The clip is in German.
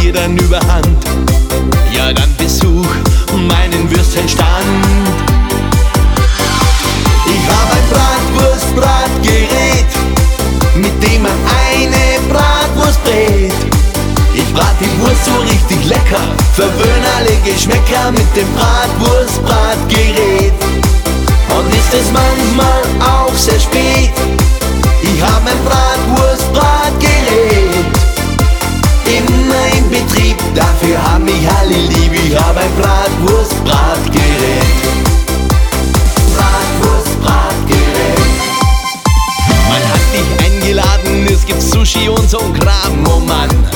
dir dann überhand. Ja, dann besuch meinen Würstchenstand. Ich hab ein Bratwurst-Bratgerät, mit dem man eine Bratwurst brät. Ich brat die Wurst so richtig lecker, verwöhn alle Geschmäcker mit dem Bratwurst-Bratgerät. Und ist es manchmal auch sehr spät, ich hab mein Bratwurst-Bratgerät immer in Betrieb, dafür haben mich alle lieb. Ich hab ein Bratwurst-Bratgerät. Bratwurst-Bratgerät. Man hat dich eingeladen, es gibt Sushi und so Kram, oh Mann.